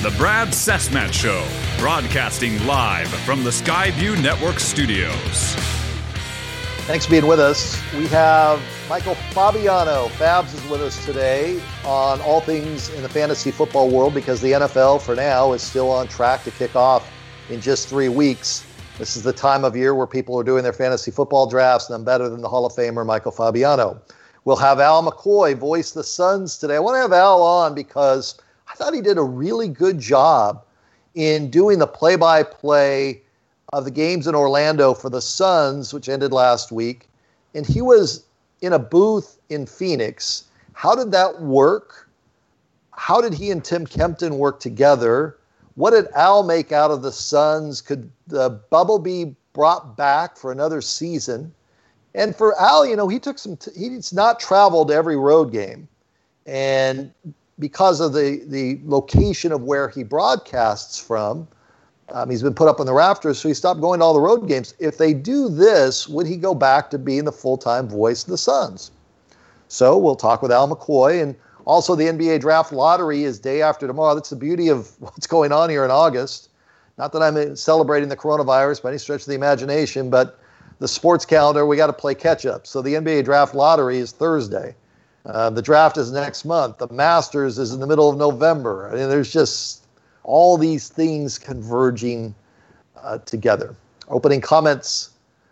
The Brad Sesmat Show, broadcasting live from the Skyview Network studios. Thanks for being with us. We have Michael Fabiano. Fabs is with us today on all things in the fantasy football world because the NFL, for now, is still on track to kick off in just 3 weeks. This is the time of year where people are doing their fantasy football drafts, and I'm better than the Hall of Famer, Michael Fabiano. We'll have Al McCoy voice the Suns today. I want to have Al on because I thought he did a really good job in doing the play-by-play of the games in Orlando for the Suns, which ended last week. And he was in a booth in Phoenix. How did that work? How did he and Tim Kempton work together? What did Al make out of the Suns? Could the bubble be brought back for another season? And for Al, he's not traveled every road game. And because of the location of where he broadcasts from, he's been put up on the rafters, so he stopped going to all the road games. If they do this, would he go back to being the full-time voice of the Suns? So we'll talk with Al McCoy. And also the NBA Draft Lottery is day after tomorrow. That's the beauty of what's going on here in August. Not that I'm celebrating the coronavirus by any stretch of the imagination, but the sports calendar, we got to play catch-up. So the NBA Draft Lottery is Thursday. The draft is next month. The Masters is in the middle of November. I mean, there's just all these things converging together. Opening comments,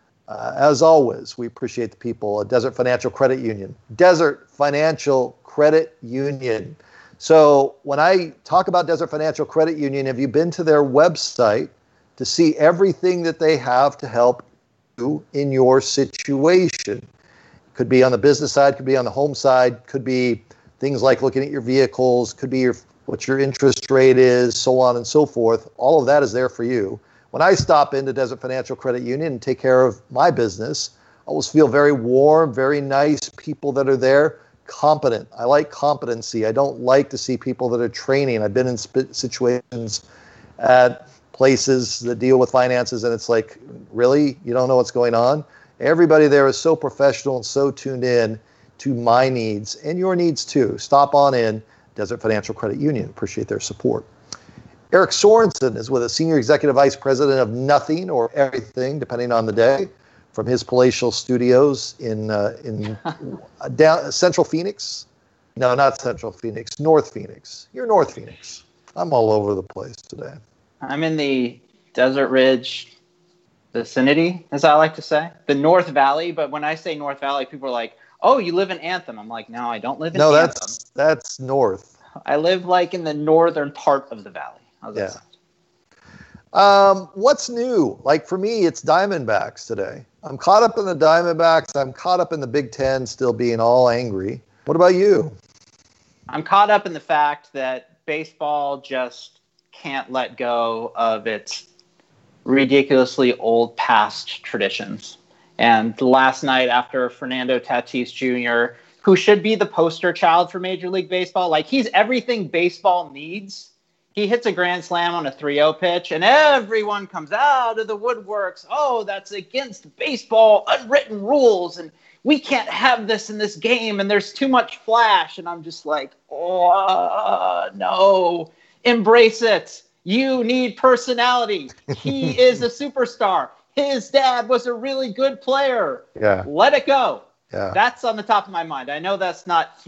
as always, we appreciate the people at Desert Financial Credit Union. Desert Financial Credit Union. So when I talk about Desert Financial Credit Union, have you been to their website to see everything that they have to help you in your situation? Could be on the business side, could be on the home side, could be things like looking at your vehicles, could be what your interest rate is, so on and so forth. All of that is there for you. When I stop into Desert Financial Credit Union and take care of my business, I always feel very warm, very nice people that are there, competent. I like competency. I don't like to see people that are training. I've been in situations at places that deal with finances, and it's like, really? You don't know what's going on? Everybody there is so professional and so tuned in to my needs and your needs too. Stop on in, Desert Financial Credit Union. Appreciate their support. Eric Sorensen is with us, Senior Executive Vice President of Nothing or Everything, depending on the day, from his palatial studios in down Central Phoenix. No, not Central Phoenix, North Phoenix. You're North Phoenix. I'm all over the place today. I'm in the Desert Ridge vicinity, as I like to say, the North Valley. But when I say North Valley, people are like, "Oh, you live in Anthem." I'm like, "No, I don't live in Anthem. No, that's north. I live like in the northern part of the valley." How's that sound? What's new? Like for me, it's Diamondbacks today. I'm caught up in the Diamondbacks. I'm caught up in the Big Ten still being all angry. What about you? I'm caught up in the fact that baseball just can't let go of its ridiculously old past traditions. And last night, after Fernando Tatis Jr., who should be the poster child for Major League Baseball, like he's everything baseball needs. He hits a grand slam on a 3-0 pitch, and everyone comes out of the woodworks. Oh, that's against baseball unwritten rules, and we can't have this in this game, and there's too much flash. And I'm just like, oh, no, embrace it. You need personality. He is a superstar. His dad was a really good player. Yeah. Let it go. Yeah. That's on the top of my mind. I know that's not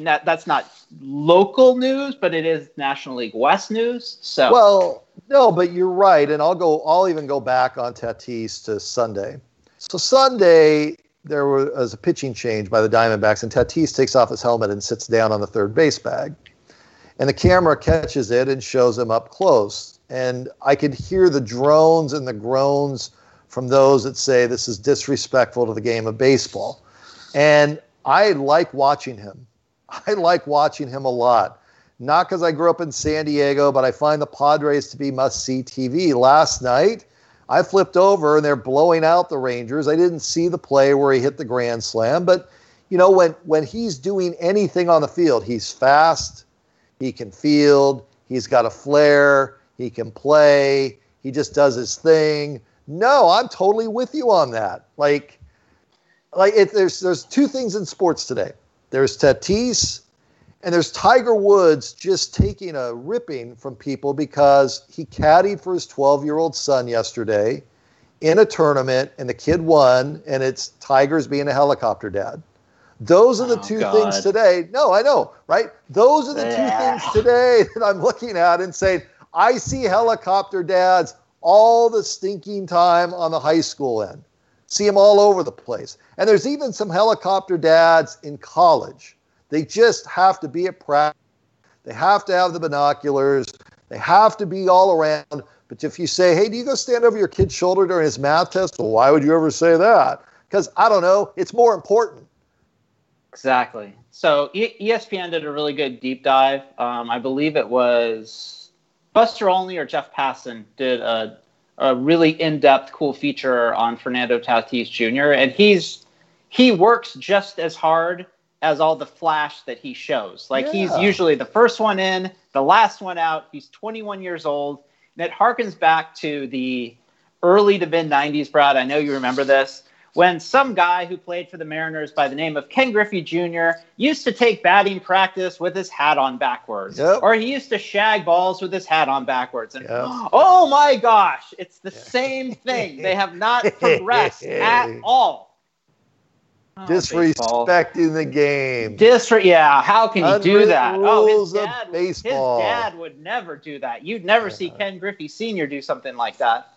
local news, but it is National League West news. So well, no, but you're right, and I'll even go back on Tatis to Sunday. So Sunday there was a pitching change by the Diamondbacks, and Tatis takes off his helmet and sits down on the third base bag, and the camera catches it and shows him up close. And I could hear the drones and the groans from those that say this is disrespectful to the game of baseball. And I like watching him. I like watching him a lot. Not because I grew up in San Diego, but I find the Padres to be must-see TV. Last night, I flipped over and they're blowing out the Rangers. I didn't see the play where he hit the grand slam, but when he's doing anything on the field, he's fast, he can field, he's got a flair, he can play, he just does his thing. No, I'm totally with you on that. There's two things in sports today. There's Tatis And there's Tiger Woods just taking a ripping from people because he caddied for his 12-year-old son yesterday in a tournament, and the kid won, and it's Tiger's being a helicopter dad. Those are the two things today. No, I know, right? Those are the two things today that I'm looking at and saying, I see helicopter dads all the stinking time on the high school end. See them all over the place. And there's even some helicopter dads in college. They just have to be at practice. They have to have the binoculars. They have to be all around. But if you say, hey, do you go stand over your kid's shoulder during his math test? Well, why would you ever say that? Because, I don't know, it's more important. Exactly. So ESPN did a really good deep dive. I believe it was Buster Olney or Jeff Passan did a really in-depth, cool feature on Fernando Tatis Jr. And he works just as hard as all the flash that he shows. Like, he's usually the first one in, the last one out. He's 21 years old. And it harkens back to the early to mid-90s, Brad. I know you remember this. When some guy who played for the Mariners by the name of Ken Griffey Jr. used to take batting practice with his hat on backwards. Yep. Or he used to shag balls with his hat on backwards. And oh my gosh, it's the same thing. They have not progressed at all. Disrespecting the game. How can you do that? His dad would never do that. You'd never see Ken Griffey Sr. do something like that.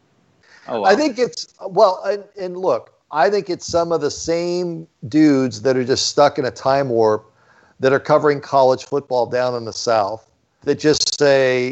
Oh, wow. I think it's, and look, I think it's some of the same dudes that are just stuck in a time warp that are covering college football down in the South that just say,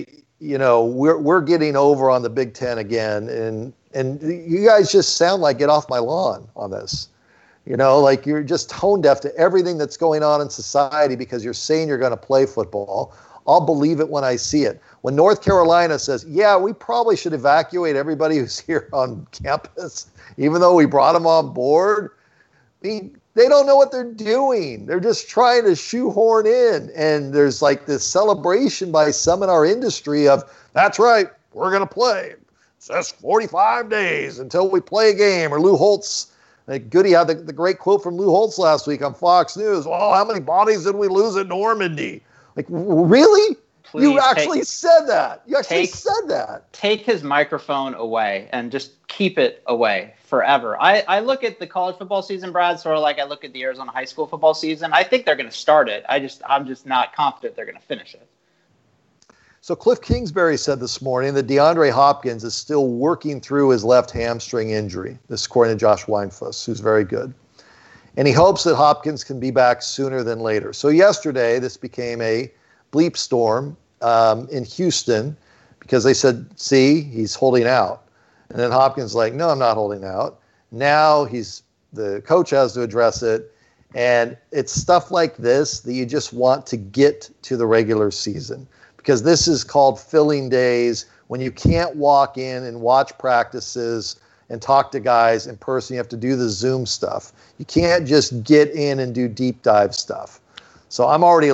we're getting over on the Big Ten again. And you guys just sound like get off my lawn on this. Like you're just tone deaf to everything that's going on in society because you're saying you're going to play football. I'll believe it when I see it. When North Carolina says, we probably should evacuate everybody who's here on campus, even though we brought them on board, they don't know what they're doing. They're just trying to shoehorn in. And there's like this celebration by some in our industry of, that's right, we're going to play. It's just 45 days until we play a game. Or Lou Holtz. Goody had the great quote from Lou Holtz last week on Fox News. Oh, how many bodies did we lose at Normandy? Like, really? Please you actually said that. You actually said that. Take his microphone away and just keep it away forever. I look at the college football season, Brad, sort of like I look at the Arizona high school football season. I think they're going to start it. I'm just not confident they're going to finish it. So Cliff Kingsbury said this morning that DeAndre Hopkins is still working through his left hamstring injury. This according to Josh Weinfuss, who's very good. And he hopes that Hopkins can be back sooner than later. So yesterday, this became a bleep storm in Houston because they said, see, he's holding out. And then Hopkins like, no, I'm not holding out. Now the coach has to address it. And it's stuff like this that you just want to get to the regular season. Because this is called filling days when you can't walk in and watch practices and talk to guys in person. You have to do the Zoom stuff. You can't just get in and do deep dive stuff. So I'm already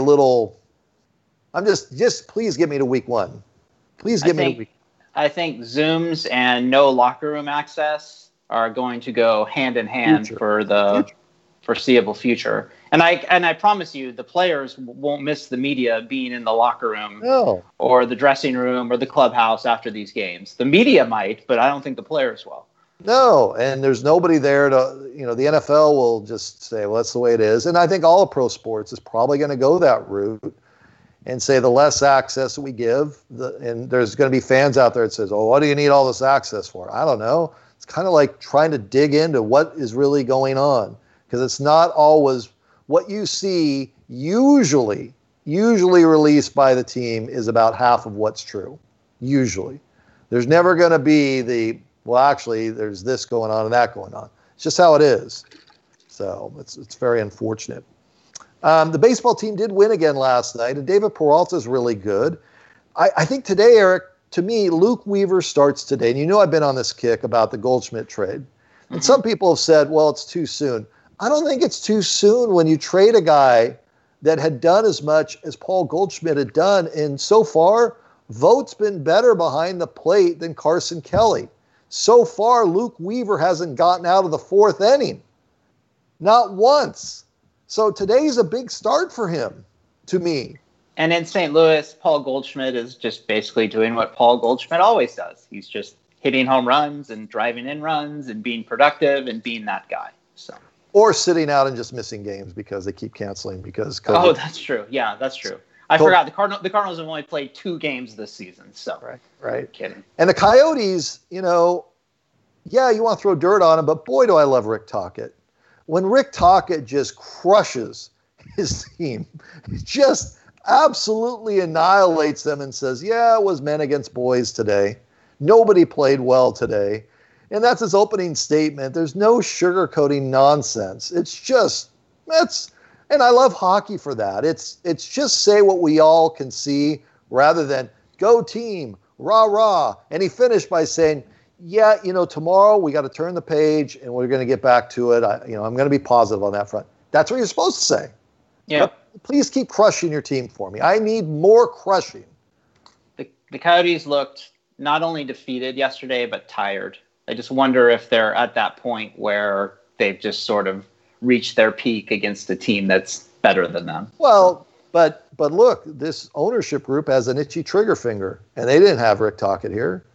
I'm just please get me to week one. Please get me to week one. I think Zooms and no locker room access are going to go hand in hand for the foreseeable future. And I promise you, the players won't miss the media being in the locker room or the dressing room or the clubhouse after these games. The media might, but I don't think the players will. No, and there's nobody there to, the NFL will just say, well, that's the way it is. And I think all of pro sports is probably going to go that route and say the less access we give, and there's going to be fans out there that says, oh, what do you need all this access for? I don't know. It's kind of like trying to dig into what is really going on because it's not always what you see usually released by the team is about half of what's true. Usually. There's never going to be actually, there's this going on and that going on. It's just how it is. So it's very unfortunate. The baseball team did win again last night, and David Peralta is really good. I think today, Eric, to me, Luke Weaver starts today. And I've been on this kick about the Goldschmidt trade. And some people have said, well, it's too soon. I don't think it's too soon when you trade a guy that had done as much as Paul Goldschmidt had done. And so far, Vogt's been better behind the plate than Carson Kelly. So far, Luke Weaver hasn't gotten out of the fourth inning. Not once. So today's a big start for him. to me. And in St. Louis, Paul Goldschmidt is just basically doing what Paul Goldschmidt always does. He's just hitting home runs and driving in runs and being productive and being that guy. So. Or sitting out and just missing games because they keep canceling because COVID. Oh, that's true. Yeah, that's true. I forgot the Cardinals have only played 2 games this season. So right. Kidding. And the Coyotes, you want to throw dirt on them, but boy, do I love Rick Tocchet. When Rick Tocchet just crushes his team, just absolutely annihilates them and says, yeah, it was men against boys today. Nobody played well today. And that's his opening statement. There's no sugarcoating nonsense. And I love hockey for that. It's just say what we all can see rather than go team, rah, rah. And he finished by saying, yeah, tomorrow we got to turn the page and we're going to get back to it. I'm going to be positive on that front. That's what you're supposed to say. Yeah. But please keep crushing your team for me. I need more crushing. The Coyotes looked not only defeated yesterday, but tired. I just wonder if they're at that point where they've just sort of reached their peak against a team that's better than them. Well, but look, this ownership group has an itchy trigger finger, and they didn't have Rick Tocchet here.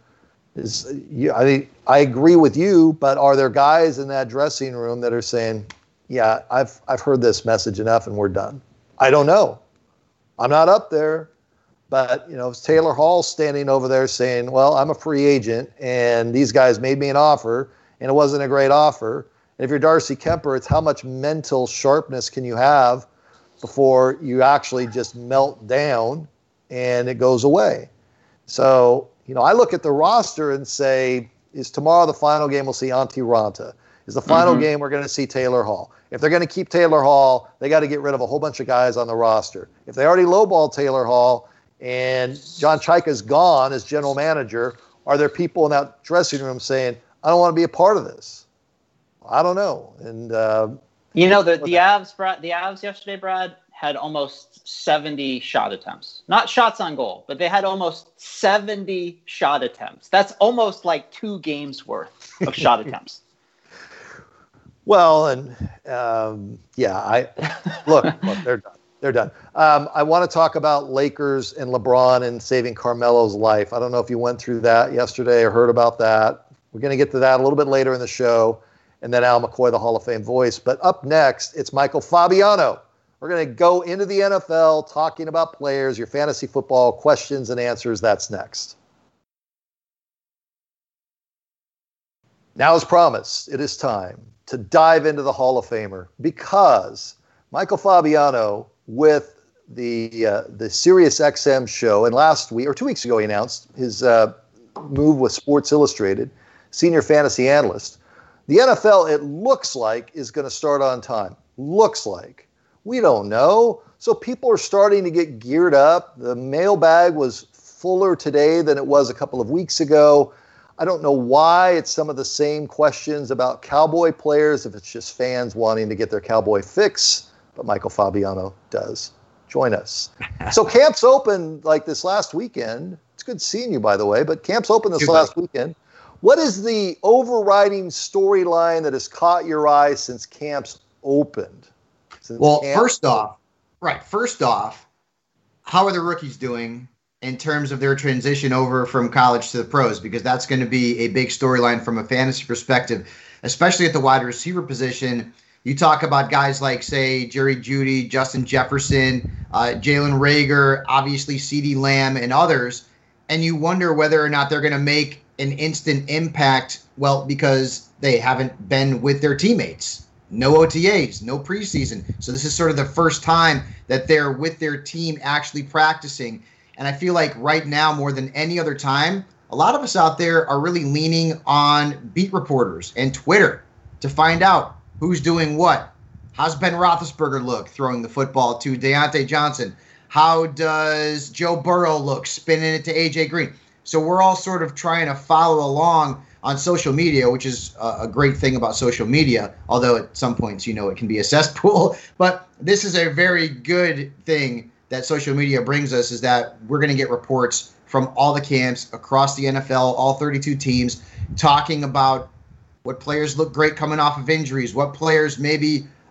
I agree with you, but are there guys in that dressing room that are saying, yeah, I've heard this message enough and we're done? I don't know. I'm not up there. But, Taylor Hall standing over there saying, well, I'm a free agent, and these guys made me an offer, and it wasn't a great offer. And if you're Darcy Kemper, it's how much mental sharpness can you have before you actually just melt down and it goes away. So, I look at the roster and say, is tomorrow the final game we'll see Antti Raanta? Is the final game we're going to see Taylor Hall? If they're going to keep Taylor Hall, they got to get rid of a whole bunch of guys on the roster. If they already lowballed Taylor Hall, and John Chaika's gone as general manager, are there people in that dressing room saying, I don't want to be a part of this? I don't know. And the Avs yesterday, Brad, had almost 70 shot attempts. Not shots on goal, but they had almost 70 shot attempts. That's almost like 2 games worth of shot attempts. Well, and look, they're done. They're done. I want to talk about Lakers and LeBron and saving Carmelo's life. I don't know if you went through that yesterday or heard about that. We're going to get to that a little bit later in the show. And then Al McCoy, the Hall of Fame voice. But up next, it's Michael Fabiano. We're going to go into the NFL, talking about players, your fantasy football questions and answers. That's next. Now, as promised, it is time to dive into the Hall of Famer because Michael Fabiano, with the Sirius XM show, and last week or 2 weeks ago, he announced his move with Sports Illustrated, senior fantasy analyst. The NFL, it looks like, is going to start on time. Looks like. We don't know. So people are starting to get geared up. The mailbag was fuller today than it was a couple of weeks ago. I don't know why it's some of the same questions about Cowboy players, if it's just fans wanting to get their Cowboy fix. But Michael Fabiano does. Join us. So camp's open like this last weekend. It's good seeing you, by the way, but camp's open this last weekend. What is the overriding storyline that has caught your eye since camp's opened? First off, how are the rookies doing in terms of their transition over from college to the pros? Because that's going to be a big storyline from a fantasy perspective, especially at the wide receiver position. You talk about guys like, say, Jerry Jeudy, Justin Jefferson, Jalen Reagor, obviously CeeDee Lamb, and others, and you wonder whether or not they're going to make an instant impact, because they haven't been with their teammates. No OTAs, no preseason. So this is sort of the first time that they're with their team actually practicing. And I feel like right now, more than any other time, a lot of us out there are really leaning on beat reporters and Twitter to find out who's doing what. How's Ben Roethlisberger look throwing the football to Deontay Johnson? How does Joe Burrow look spinning it to A.J. Green? So we're all sort of trying to follow along on social media, which is a great thing about social media, although at some points, it can be a cesspool. But this is a very good thing that social media brings us, is that we're going to get reports from all the camps across the NFL, all 32 teams, talking about what players look great coming off of injuries, what players maybe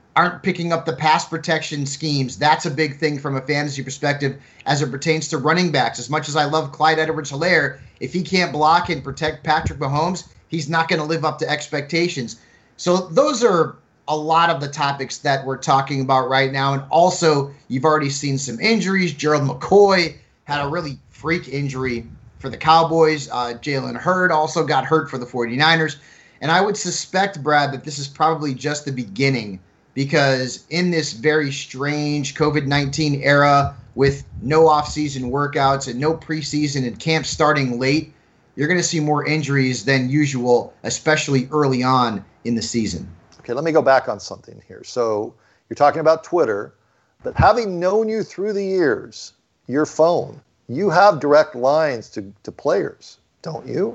aren't picking up the pass protection schemes. That's a big thing from a fantasy perspective as it pertains to running backs. As much as I love Clyde Edwards-Helaire, if he can't block and protect Patrick Mahomes, he's not going to live up to expectations. So those are a lot of the topics that we're talking about right now. And also, you've already seen some injuries. Gerald McCoy had a really freak injury for the Cowboys. Jalen Hurd also got hurt for the 49ers. And I would suspect, Brad, that this is probably just the beginning, because in this very strange COVID-19 era with no offseason workouts and no preseason and camp starting late, you're going to see more injuries than usual, especially early on in the season. Okay, let me go back on something here. So you're talking about Twitter, but having known you through the years, your phone, you have direct lines to players, don't you?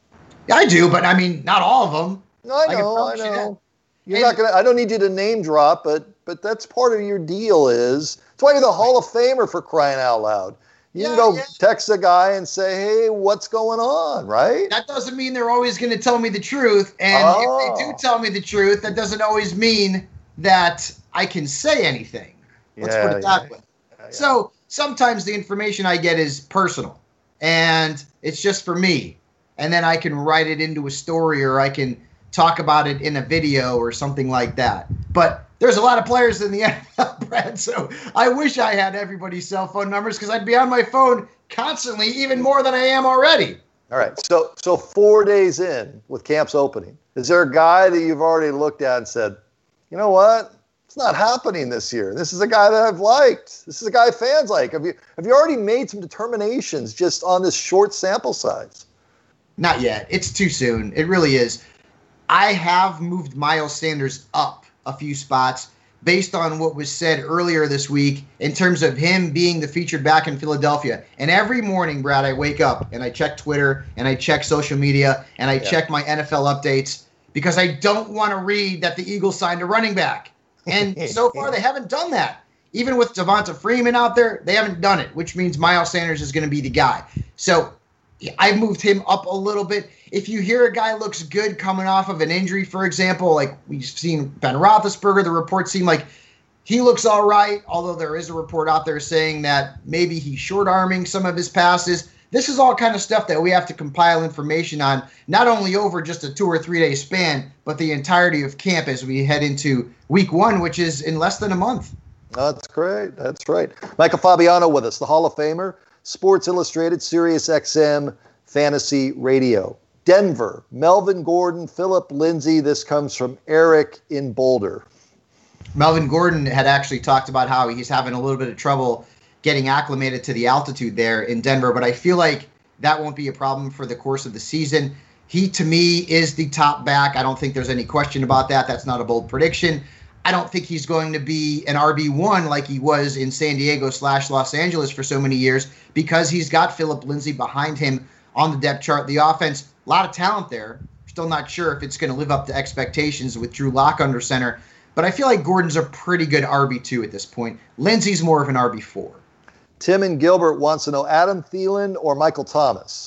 I do, but I mean, not all of them. No, I know. You're not gonna. I don't need you to name drop, but that's part of your deal. That's why you're the Hall of Famer, for crying out loud. You can go text a guy and say, "Hey, what's going on?" Right? That doesn't mean they're always going to tell me the truth, and if they do tell me the truth, that doesn't always mean that I can say anything. Let's put it that way. Yeah. So sometimes the information I get is personal, and it's just for me. And then I can write it into a story, or I can talk about it in a video or something like that. But there's a lot of players in the NFL, Brad, so I wish I had everybody's cell phone numbers, because I'd be on my phone constantly, even more than I am already. All right, so 4 days in with camps opening, is there a guy that you've already looked at and said, you know what? It's not happening this year. This is a guy that I've liked. This is a guy fans like. Have you already made some determinations just on this short sample size? Not yet. It's too soon. It really is. I have moved Miles Sanders up a few spots based on what was said earlier this week in terms of him being the featured back in Philadelphia. And every morning, Brad, I wake up and I check Twitter and I check social media and I check my NFL updates, because I don't want to read that the Eagles signed a running back. And so far, they haven't done that. Even with Devonta Freeman out there, they haven't done it, which means Miles Sanders is going to be the guy. So I moved him up a little bit. If you hear a guy looks good coming off of an injury, for example, like we've seen Ben Roethlisberger, the reports seem like he looks all right, although there is a report out there saying that maybe he's short-arming some of his passes. This is all kind of stuff that we have to compile information on, not only over just a 2 or 3 day span, but the entirety of camp as we head into week 1, which is in less than a month. That's great. That's right. Michael Fabiano with us, the Hall of Famer, Sports Illustrated, Sirius XM, Fantasy Radio. Denver, Melvin Gordon, Philip Lindsay. This comes from Eric in Boulder. Melvin Gordon had actually talked about how he's having a little bit of trouble getting acclimated to the altitude there in Denver, but I feel like that won't be a problem for the course of the season. He, to me, is the top back. I don't think there's any question about that. That's not a bold prediction. I don't think he's going to be an RB1 like he was in San Diego / Los Angeles for so many years, because he's got Philip Lindsay behind him on the depth chart. The offense, a lot of talent there. Still not sure if it's going to live up to expectations with Drew Lock under center, but I feel like Gordon's a pretty good RB2 at this point. Lindsay's more of an RB4. Tim and Gilbert wants to know Adam Thielen or Michael Thomas.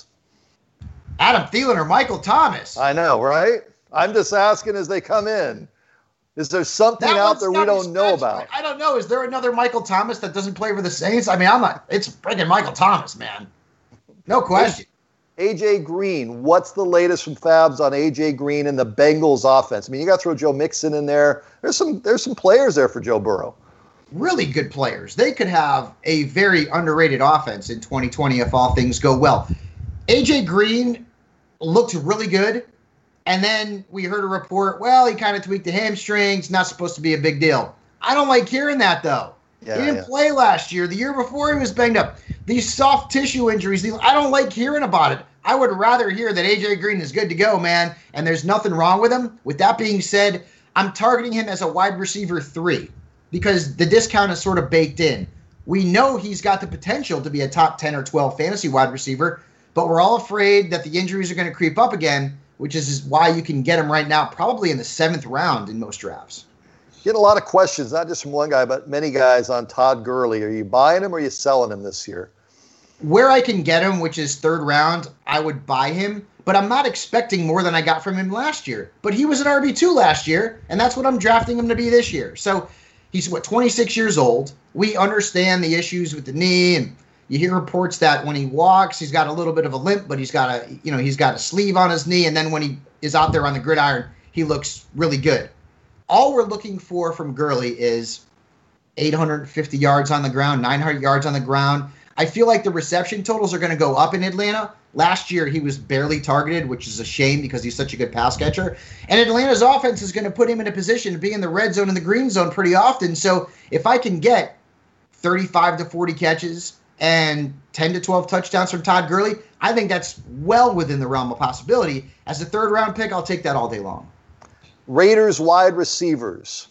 Adam Thielen or Michael Thomas? I know, right? I'm just asking as they come in. Is there something out there we don't know about? I don't know. Is there another Michael Thomas that doesn't play for the Saints? I mean, it's freaking Michael Thomas, man. No question. A.J. Green, what's the latest from Fabs on A.J. Green and the Bengals offense? I mean, you got to throw Joe Mixon in there. There's some players there for Joe Burrow. Really good players. They could have a very underrated offense in 2020 if all things go well. A.J. Green looked really good. And then we heard a report, well, he kind of tweaked the hamstrings, not supposed to be a big deal. I don't like hearing that, though. He didn't play last year. The year before, he was banged up. These soft tissue injuries, I don't like hearing about it. I would rather hear that A.J. Green is good to go, man, and there's nothing wrong with him. With that being said, I'm targeting him as a wide receiver 3 because the discount is sort of baked in. We know he's got the potential to be a top 10 or 12 fantasy wide receiver, but we're all afraid that the injuries are going to creep up again, which is why you can get him right now probably in the 7th round in most drafts. Get a lot of questions, not just from one guy, but many guys on Todd Gurley. Are you buying him or are you selling him this year? Where I can get him, which is 3rd round, I would buy him. but I'm not expecting more than I got from him last year. But he was an RB2 last year, and that's what I'm drafting him to be this year. So he's, 26 years old. We understand the issues with the knee, and you hear reports that when he walks, he's got a little bit of a limp, but he's got a sleeve on his knee, and then when he is out there on the gridiron, he looks really good. All we're looking for from Gurley is 850 yards on the ground, 900 yards on the ground. I feel like the reception totals are going to go up in Atlanta. Last year, he was barely targeted, which is a shame because he's such a good pass catcher. And Atlanta's offense is going to put him in a position to be in the red zone and the green zone pretty often. So if I can get 35 to 40 catches and 10 to 12 touchdowns from Todd Gurley, I think that's well within the realm of possibility. As a third-round pick, I'll take that all day long. Raiders wide receivers.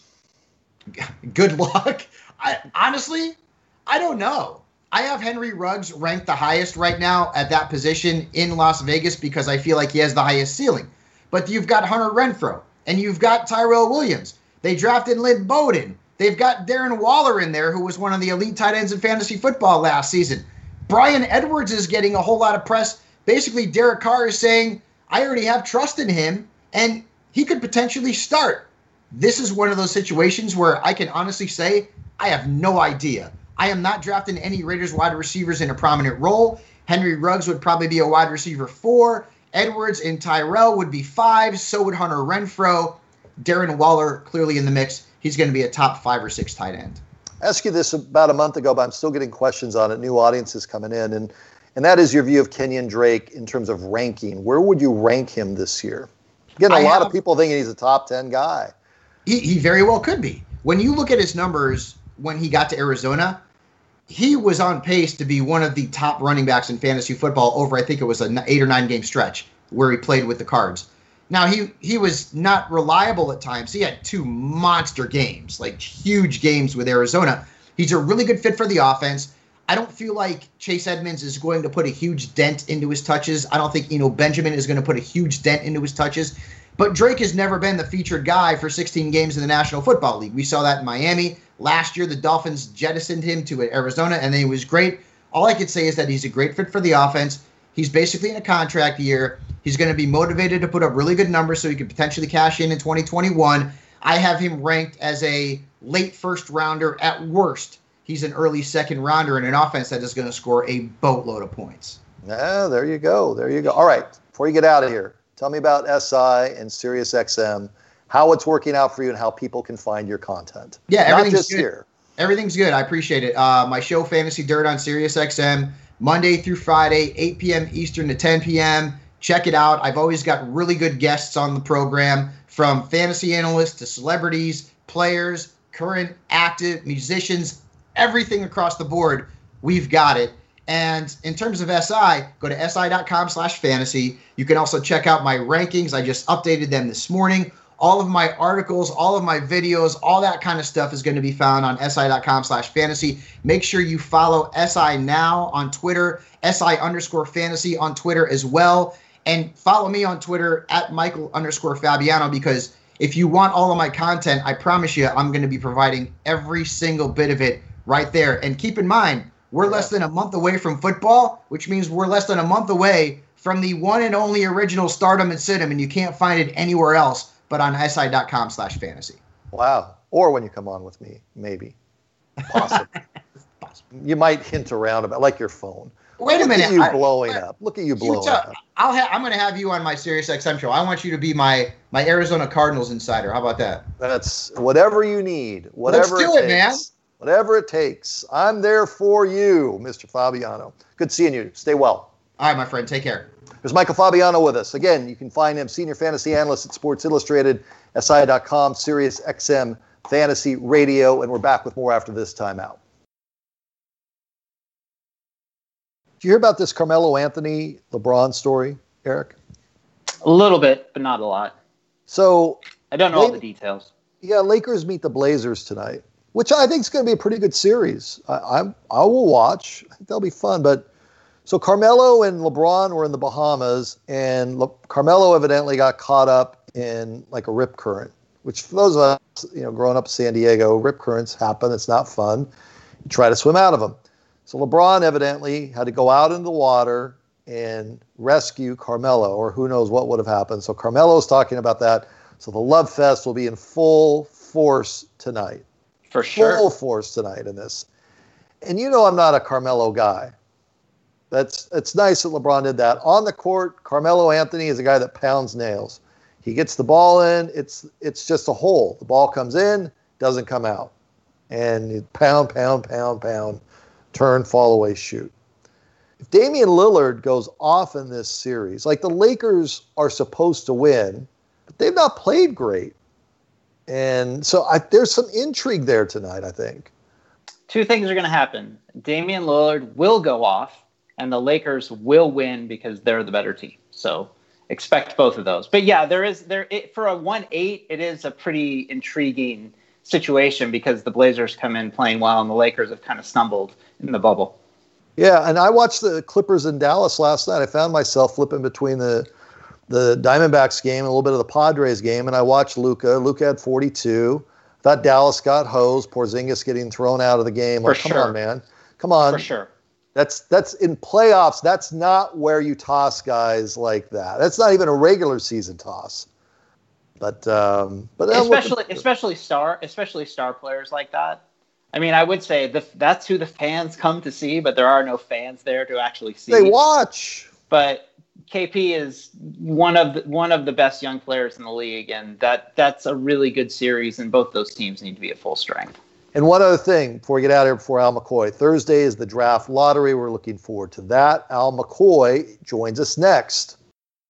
Good luck. Honestly, I don't know. I have Henry Ruggs ranked the highest right now at that position in Las Vegas because I feel like he has the highest ceiling. But you've got Hunter Renfrow, and you've got Tyrell Williams. They drafted Lynn Bowden. They've got Darren Waller in there, who was one of the elite tight ends in fantasy football last season. Bryan Edwards is getting a whole lot of press. Basically, Derek Carr is saying, I already have trust in him, and he could potentially start. This is one of those situations where I can honestly say I have no idea. I am not drafting any Raiders wide receivers in a prominent role. Henry Ruggs would probably be a wide receiver 4. Edwards and Tyrell would be 5. So would Hunter Renfrow. Darren Waller clearly in the mix. He's going to be a top 5 or 6 tight end. I asked you this about a month ago, but I'm still getting questions on it. New audiences coming in. And that is your view of Kenyon Drake in terms of ranking. Where would you rank him this year? Again, a lot of people thinking he's a top 10 guy. He very well could be. When you look at his numbers when he got to Arizona, he was on pace to be one of the top running backs in fantasy football over, I think it was an 8 or 9 game stretch where he played with the Cards. Now, he was not reliable at times. He had 2 monster games, like huge games with Arizona. He's a really good fit for the offense. I don't feel like Chase Edmonds is going to put a huge dent into his touches. I don't think Benjamin is going to put a huge dent into his touches. But Drake has never been the featured guy for 16 games in the National Football League. We saw that in Miami. Last year, the Dolphins jettisoned him to Arizona, and then he was great. All I could say is that he's a great fit for the offense. He's basically in a contract year. He's going to be motivated to put up really good numbers so he could potentially cash in 2021. I have him ranked as a late first rounder at worst. He's an early second rounder in an offense that is going to score a boatload of points. Yeah, there you go. There you go. All right, before you get out of here, tell me about SI and SiriusXM, how it's working out for you and how people can find your content. Yeah, everything's not just good. Here. Everything's good. I appreciate it. My show, Fantasy Dirt, on SiriusXM, Monday through Friday, 8 p.m. Eastern to 10 p.m. Check it out. I've always got really good guests on the program, from fantasy analysts to celebrities, players, current, active, musicians, everything across the board. We've got it. And in terms of SI, go to si.com/fantasy. You can also check out my rankings. I just updated them this morning. All of my articles, all of my videos, all that kind of stuff is going to be found on si.com/fantasy. Make sure you follow SI now on Twitter, SI_fantasy on Twitter as well. And follow me on Twitter at Michael_Fabiano, because if you want all of my content, I promise you I'm going to be providing every single bit of it right there. And keep in mind, we're less than a month away from football, which means we're less than a month away from the one and only original Stardom and Sid'em, and you can't find it anywhere else but on si.com/fantasy. Wow. Or when you come on with me, maybe. Possibly. You might hint around about, like your phone. Wait a minute. Look at you blowing up. Look at you blowing up. I'm going to have you on my SiriusXM show. I want you to be my Arizona Cardinals insider. How about that? That's whatever you need. Whatever Let's do it, man. Whatever it takes. I'm there for you, Mr. Fabiano. Good seeing you. Stay well. All right, my friend. Take care. There's Michael Fabiano with us. Again, you can find him, senior fantasy analyst at Sports Illustrated, SI.com, SiriusXM Fantasy Radio, and we're back with more after this timeout. Did you hear about this Carmelo Anthony LeBron story, Eric? A little bit, but not a lot. So I don't know all the details. Yeah, Lakers meet the Blazers tonight, which I think is going to be a pretty good series. I will watch. I think that'll be fun. But so Carmelo and LeBron were in the Bahamas, and Carmelo evidently got caught up in like a rip current, which for those of us, growing up in San Diego, rip currents happen. It's not fun. You try to swim out of them. So LeBron evidently had to go out into the water and rescue Carmelo, or who knows what would have happened. So Carmelo's talking about that. So the Love Fest will be in full force tonight. For sure. Full force tonight in this. And I'm not a Carmelo guy. It's nice that LeBron did that. On the court, Carmelo Anthony is a guy that pounds nails. He gets the ball in, it's just a hole. The ball comes in, doesn't come out. And you pound, turn, fall away, shoot. If Damian Lillard goes off in this series, like the Lakers are supposed to win, but they've not played great. And so there's some intrigue there tonight, I think. Two things are going to happen. Damian Lillard will go off, and the Lakers will win because they're the better team. So expect both of those. But yeah, for a 1-8, it is a pretty intriguing situation because the Blazers come in playing well, and the Lakers have kind of stumbled in the bubble. Yeah, and I watched the Clippers in Dallas last night. I found myself flipping between the Diamondbacks game and a little bit of the Padres game, and I watched Luka. Luka had 42. Thought Dallas got hosed. Porzingis getting thrown out of the game. Like, come on, man. Come on. For sure. That's in playoffs. That's not where you toss guys like that. That's not even a regular season toss. But especially star players like that. I mean, I would say that's who the fans come to see, but there are no fans there to actually see. They watch. But KP is one of the best young players in the league, and that's a really good series, and both those teams need to be at full strength. And one other thing before we get out of here, before Al McCoy, Thursday is the draft lottery. We're looking forward to that. Al McCoy joins us next.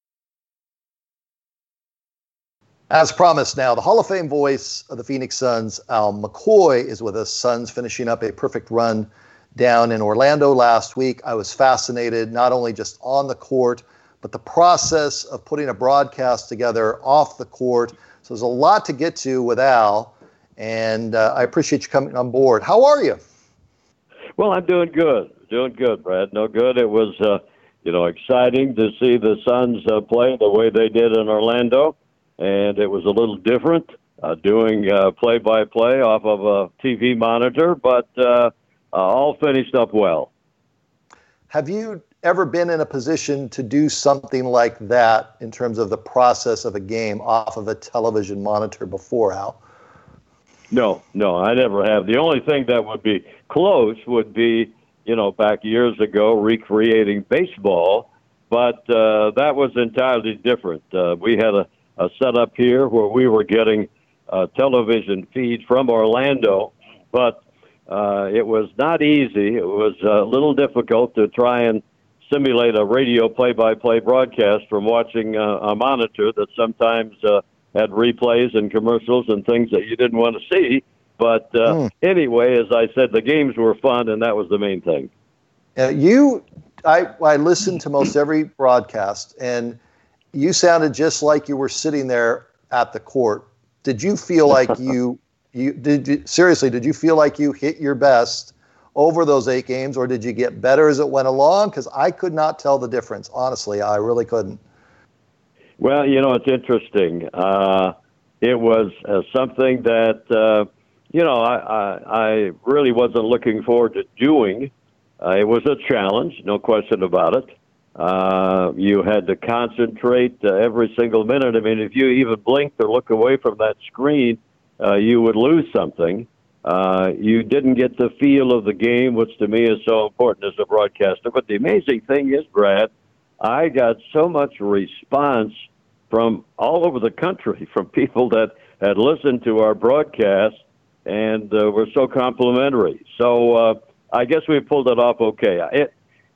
As promised now, the Hall of Fame voice of the Phoenix Suns, Al McCoy, is with us. Suns finishing up a perfect run down in Orlando last week. I was fascinated, not only just on the court, but the process of putting a broadcast together off the court. So there's a lot to get to with Al, and I appreciate you coming on board. How are you? Well, I'm doing good. Doing good, Brad. No good. It was, exciting to see the Suns play the way they did in Orlando. And it was a little different doing play-by-play off of a TV monitor, but all finished up well. Have you ever been in a position to do something like that in terms of the process of a game off of a television monitor before, Al? No, I never have. The only thing that would be close would be, back years ago, recreating baseball, but that was entirely different. We had a setup here where we were getting a television feed from Orlando, but it was not easy. It was a little difficult to try and simulate a radio play-by-play broadcast from watching a monitor that sometimes had replays and commercials and things that you didn't want to see. But anyway, as I said, the games were fun, and that was the main thing. I listened to most every broadcast, and you sounded just like you were sitting there at the court. Did you feel like did you feel like you hit your best over those 8 games, or did you get better as it went along? Because I could not tell the difference. Honestly, I really couldn't. Well, it's interesting. It was something that, I really wasn't looking forward to doing. It was a challenge, no question about it. You had to concentrate every single minute. I mean, if you even blinked or look away from that screen, you would lose something. You didn't get the feel of the game, which to me is so important as a broadcaster. But the amazing thing is, Brad, I got so much response from all over the country, from people that had listened to our broadcast and were so complimentary. So I guess we pulled it off okay.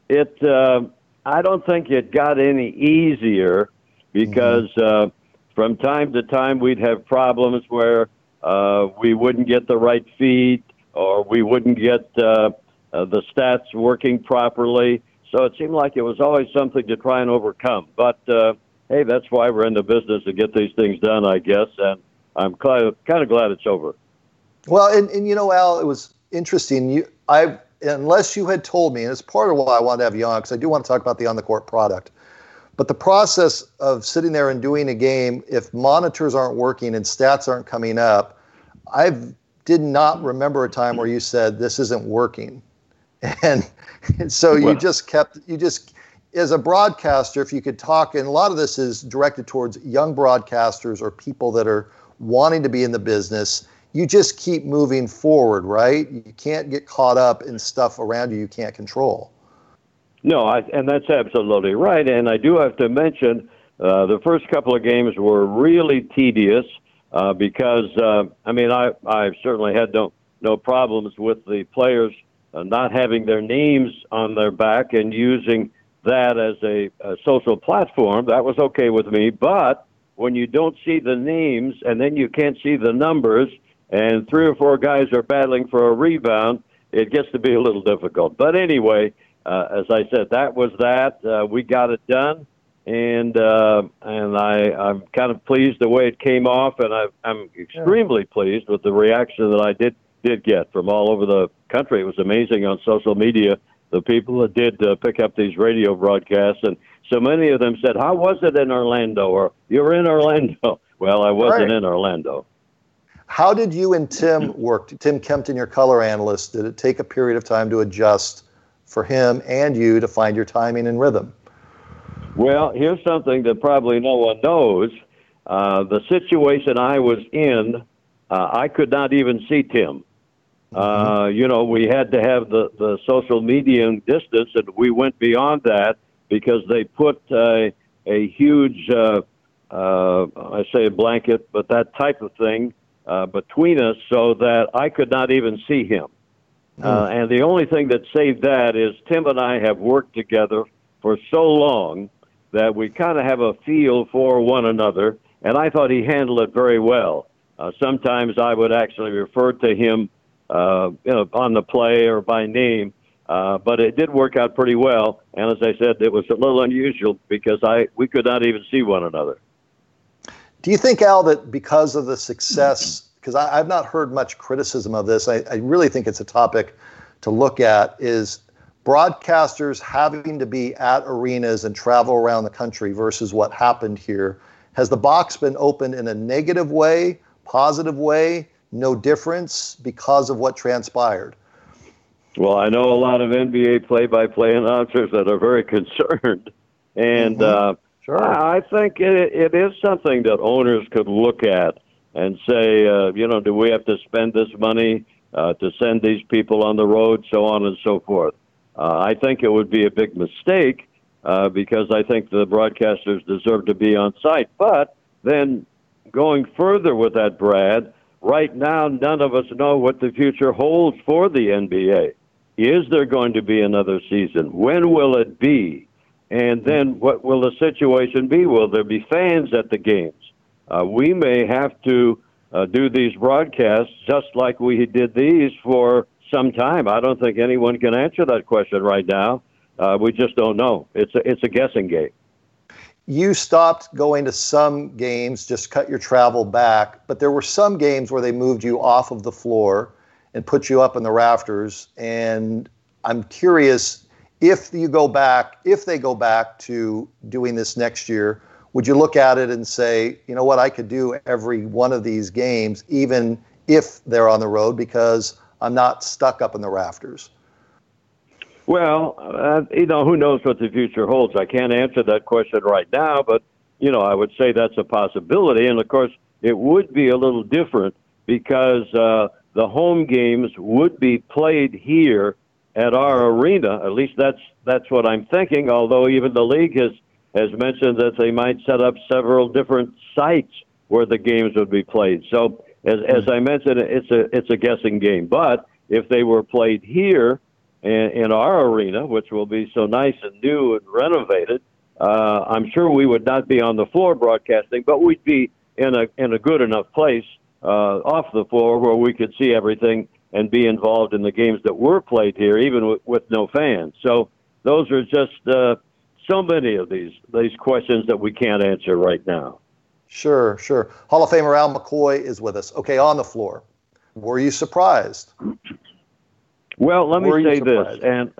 I don't think it got any easier because from time to time we'd have problems where we wouldn't get the right feed or we wouldn't get the stats working properly. So it seemed like it was always something to try and overcome. But, hey, that's why we're in the business to get these things done, I guess, and I'm kind of glad it's over. Well, and Al, it was interesting. Unless you had told me, and it's part of why I wanted to have you on, because I do want to talk about the on-the-court product. But the process of sitting there and doing a game, if monitors aren't working and stats aren't coming up, I did not remember a time where you said, this isn't working. And so you just as a broadcaster, if you could talk, and a lot of this is directed towards young broadcasters or people that are wanting to be in the business, you just keep moving forward, right? You can't get caught up in stuff around you can't control. No, and that's absolutely right. And I do have to mention the first couple of games were really tedious because, I certainly had no problems with the players not having their names on their back and using that as a social platform. That was okay with me. But when you don't see the names and then you can't see the numbers and 3 or 4 guys are battling for a rebound, it gets to be a little difficult. But anyway, as I said, that was that. We got it done, and I'm kind of pleased the way it came off, and I'm extremely pleased with the reaction that I did get from all over the country. It was amazing on social media, the people that did pick up these radio broadcasts, and so many of them said, "How was it in Orlando?" or "You were in Orlando." Well, I wasn't in Orlando. How did you and Tim work? Tim Kempton, your color analyst, did it take a period of time to adjust for him and you to find your timing and rhythm? Well, here's something that probably no one knows. The situation I was in, I could not even see Tim. We had to have the social media distance, and we went beyond that because they put a huge, I say a blanket, but that type of thing between us so that I could not even see him. And the only thing that saved that is Tim and I have worked together for so long that we kind of have a feel for one another, and I thought he handled it very well. Sometimes I would actually refer to him on the play or by name, but it did work out pretty well. And as I said, it was a little unusual because we could not even see one another. Do you think, Al, that because of the success, because I've not heard much criticism of this, I really think it's a topic to look at, is broadcasters having to be at arenas and travel around the country versus what happened here. Has the box been opened in a negative way, positive way, no difference because of what transpired? Well, I know a lot of NBA play-by-play announcers that are very concerned, and Sure. I think it is something that owners could look at and say, do we have to spend this money to send these people on the road, so on and so forth. I think it would be a big mistake because I think the broadcasters deserve to be on site. But then going further with that, Brad, right now none of us know what the future holds for the NBA. Is there going to be another season? When will it be? And then what will the situation be? Will there be fans at the games? We may have to do these broadcasts just like we did these for some time. I don't think anyone can answer that question right now. We just don't know. It's a guessing game. You stopped going to some games, just cut your travel back, but there were some games where they moved you off of the floor and put you up in the rafters. And I'm curious, if they go back to doing this next year, would you look at it and say, you know what, I could do every one of these games, even if they're on the road, because I'm not stuck up in the rafters? Well, who knows what the future holds? I can't answer that question right now, but, I would say that's a possibility. And, of course, it would be a little different because the home games would be played here at our arena. At least that's what I'm thinking, although even the league has mentioned that they might set up several different sites where the games would be played. So, as I mentioned, it's a guessing game. But if they were played here in our arena, which will be so nice and new and renovated, I'm sure we would not be on the floor broadcasting, but we'd be in a good enough place off the floor where we could see everything and be involved in the games that were played here, even with no fans. So those are just so many of these questions that we can't answer right now. Sure. Hall of Famer Al McCoy is with us. Okay, on the floor. Were you surprised? Well, let me say this, and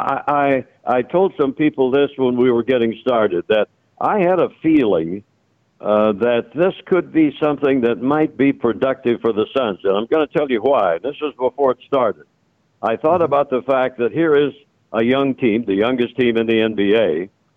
I told some people this when we were getting started, that I had a feeling that this could be something that might be productive for the Suns, and I'm going to tell you why. This was before it started. I thought about the fact that here is a young team, the youngest team in the NBA,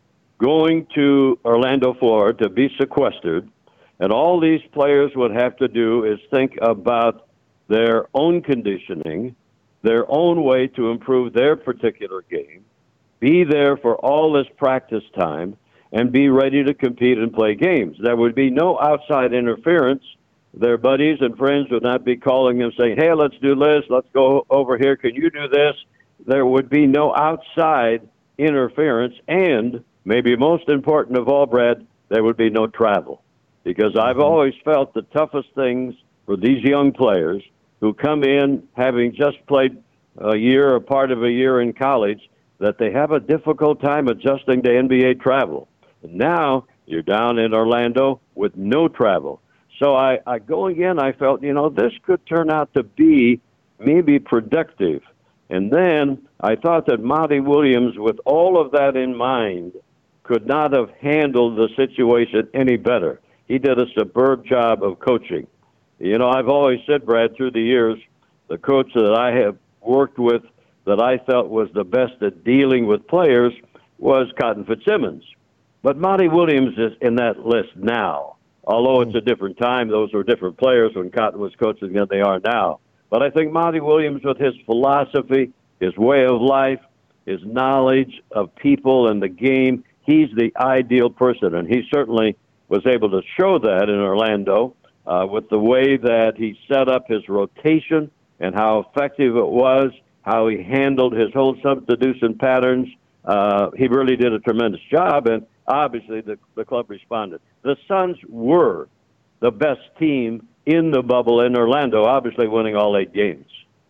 going to Orlando, Florida to be sequestered, and all these players would have to do is think about their own conditioning, their own way to improve their particular game, be there for all this practice time, and be ready to compete and play games. There would be no outside interference. Their buddies and friends would not be calling them saying, hey, let's do this, let's go over here, can you do this? There would be no outside interference, and maybe most important of all, Brad, there would be no travel. Because I've always felt the toughest things for these young players who come in having just played a year or part of a year in college, that they have a difficult time adjusting to NBA travel. And now you're down in Orlando with no travel. So I going in, I felt, this could turn out to be maybe productive. And then I thought that Monty Williams, with all of that in mind, could not have handled the situation any better. He did a superb job of coaching. I've always said, Brad, through the years, the coach that I have worked with that I felt was the best at dealing with players was Cotton Fitzsimmons. But Monty Williams is in that list now. Although it's a different time, those were different players when Cotton was coaching than they are now. But I think Monty Williams, with his philosophy, his way of life, his knowledge of people and the game, he's the ideal person. And he certainly was able to show that in Orlando with the way that he set up his rotation and how effective it was, how he handled his whole substitution patterns. He really did a tremendous job, and obviously the club responded. The Suns were the best team in the bubble in Orlando, obviously winning all 8 games.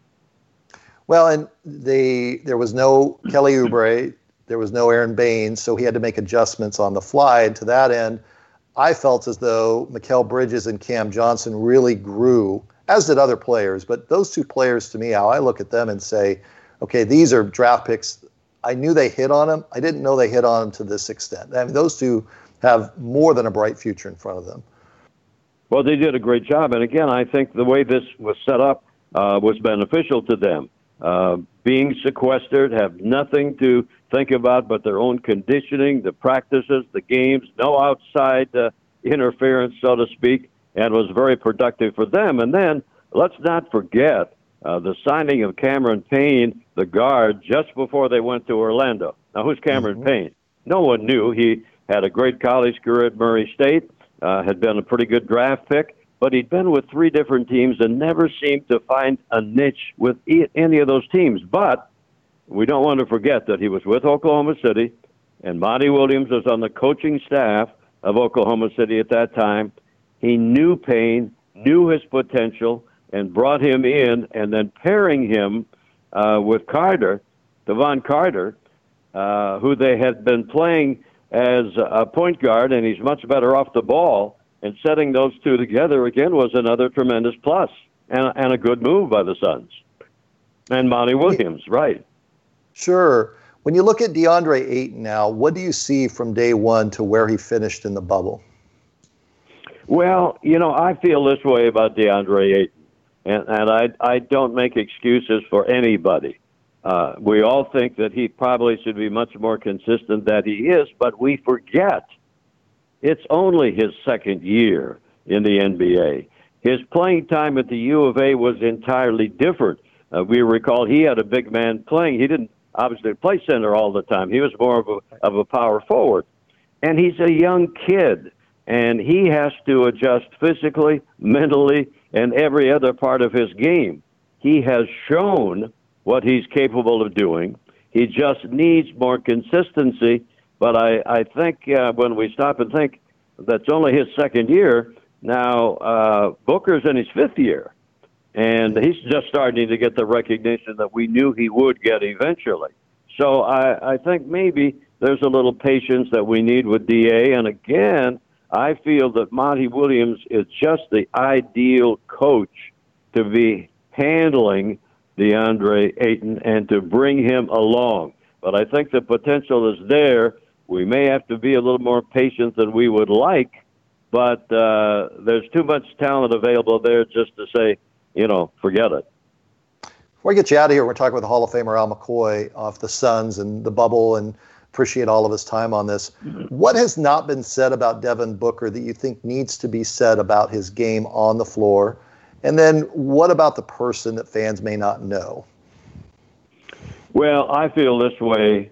Well, and there was no Kelly Oubre, there was no Aaron Baines, so he had to make adjustments on the fly. And to that end, I felt as though Mikal Bridges and Cam Johnson really grew, as did other players. But those two players, to me, how I look at them and say, okay, these are draft picks. I knew they hit on them. I didn't know they hit on them to this extent. I mean, those two have more than a bright future in front of them. Well, they did a great job. And again, I think the way this was set up was beneficial to them. Being sequestered, have nothing to think about but their own conditioning, the practices, the games, no outside interference, so to speak, and was very productive for them. And then let's not forget the signing of Cameron Payne, the guard, just before they went to Orlando. Now, who's Cameron Payne? No one knew. He had a great college career at Murray State, had been a pretty good draft pick, but he'd been with 3 different teams and never seemed to find a niche with any of those teams. But we don't want to forget that he was with Oklahoma City, and Monty Williams was on the coaching staff of Oklahoma City at that time. He knew Payne, knew his potential, and brought him in, and then pairing him with Carter, Devon Carter, who they had been playing as a point guard, and he's much better off the ball. And setting those two together again was another tremendous plus and a good move by the Suns. And Monty Williams, right. Sure. When you look at DeAndre Ayton now, what do you see from day one to where he finished in the bubble? Well, I feel this way about DeAndre Ayton, and I don't make excuses for anybody. We all think that he probably should be much more consistent than he is, but we forget it's only his second year in the NBA. His playing time at the U of A was entirely different. We recall he had a big man playing. He didn't obviously play center all the time. He was more of a power forward. And he's a young kid, and he has to adjust physically, mentally, and every other part of his game. He has shown what he's capable of doing. He just needs more consistency. But I think when we stop and think that's only his second year, now Booker's in his 5th year. And he's just starting to get the recognition that we knew he would get eventually. So I think maybe there's a little patience that we need with DA. And again, I feel that Monty Williams is just the ideal coach to be handling DeAndre Ayton and to bring him along. But I think the potential is there. We may have to be a little more patient than we would like, but there's too much talent available there just to say, forget it. Before I get you out of here, we're talking with the Hall of Famer Al McCoy off the Suns and the bubble and Appreciate all of his time on this. What has not been said about Devin Booker that you think needs to be said about his game on the floor? And then what about the person that fans may not know? Well, I feel this way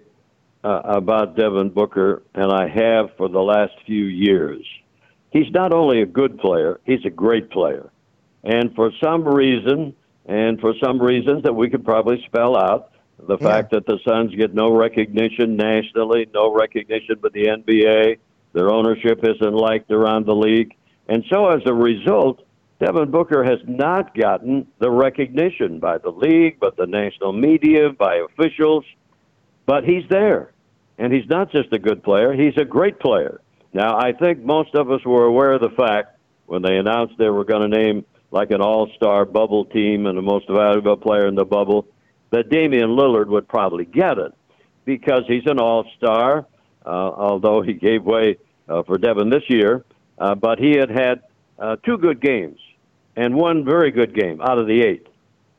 about Devin Booker, and I have for the last few years. He's not only a good player, he's a great player. And for some reason, and for some reasons that we could probably spell out, the fact that the Suns get no recognition nationally, no recognition with the NBA, their ownership isn't liked around the league. And so as a result, Devin Booker has not gotten the recognition by the league, by the national media, by officials. But he's there. And he's not just a good player, he's a great player. Now, I think most of us were aware of the fact when they announced they were going to name like an all-star bubble team and the most valuable player in the bubble, that Damian Lillard would probably get it because he's an all-star, although he gave way for Devin this year. But he had 2 good games and 1 very good game out of the 8.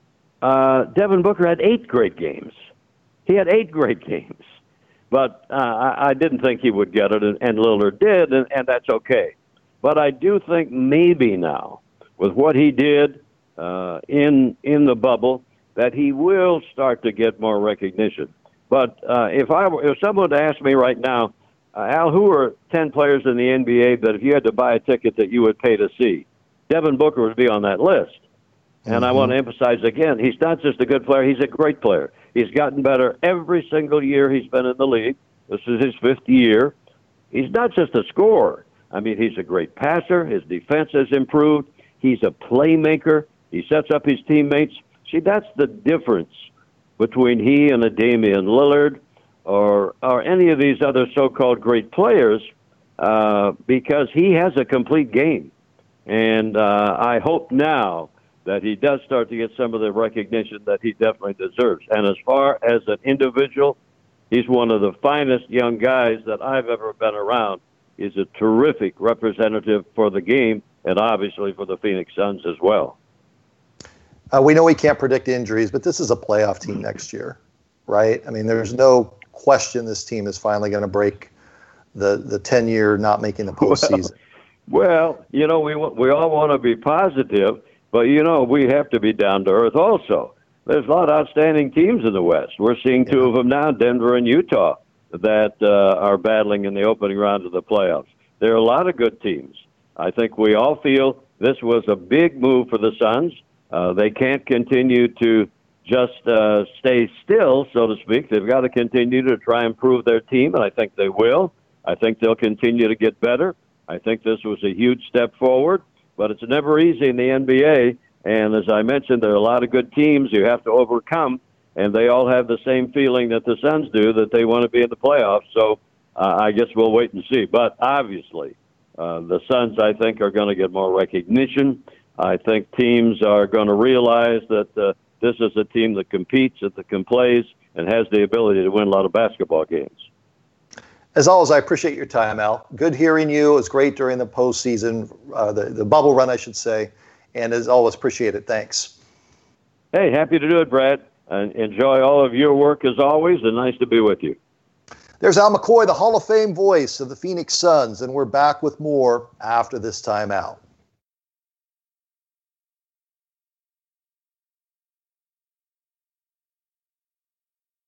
Devin Booker had 8 great games. He had 8 great games. But I didn't think he would get it, and Lillard did, and that's okay. But I do think maybe now, with what he did in the bubble, that he will start to get more recognition. But if someone would ask me right now, Al, who are 10 players in the NBA that if you had to buy a ticket that you would pay to see, Devin Booker would be on that list. And I want to emphasize again, he's not just a good player, he's a great player. He's gotten better every single year he's been in the league. This is his 5th year. He's not just a scorer. I mean, he's a great passer. His defense has improved. He's a playmaker. He sets up his teammates. See, that's the difference between he and a Damian Lillard or any of these other so-called great players because he has a complete game. And I hope now that he does start to get some of the recognition that he definitely deserves. And as far as an individual, he's one of the finest young guys that I've ever been around. He's a terrific representative for the game and obviously for the Phoenix Suns as well. We know we can't predict injuries, but this is a playoff team next year, right? I mean, there's no question this team is finally going to break the 10-year not making the postseason. Well, you know, we all want to be positive, but, you know, we have to be down to earth also. There's a lot of outstanding teams in the West. We're seeing 2 of them now, Denver and Utah, that are battling in the opening round of the playoffs. There are a lot of good teams. I think we all feel this was a big move for the Suns. They can't continue to just stay still, so to speak. They've got to continue to try and improve their team, and I think they will. I think they'll continue to get better. I think this was a huge step forward, but it's never easy in the NBA. And as I mentioned, there are a lot of good teams you have to overcome, and they all have the same feeling that the Suns do, that they want to be in the playoffs. So I guess we'll wait and see. But obviously, the Suns, I think, are going to get more recognition. I think teams are going to realize that this is a team that competes, that can plays, and has the ability to win a lot of basketball games. As always, I appreciate your time, Al. Good hearing you. It was great during the postseason, the bubble run, I should say. And as always, appreciate it. Thanks. Hey, happy to do it, Brad. And enjoy all of your work as always, and nice to be with you. There's Al McCoy, the Hall of Fame voice of the Phoenix Suns, and we're back with more after this timeout.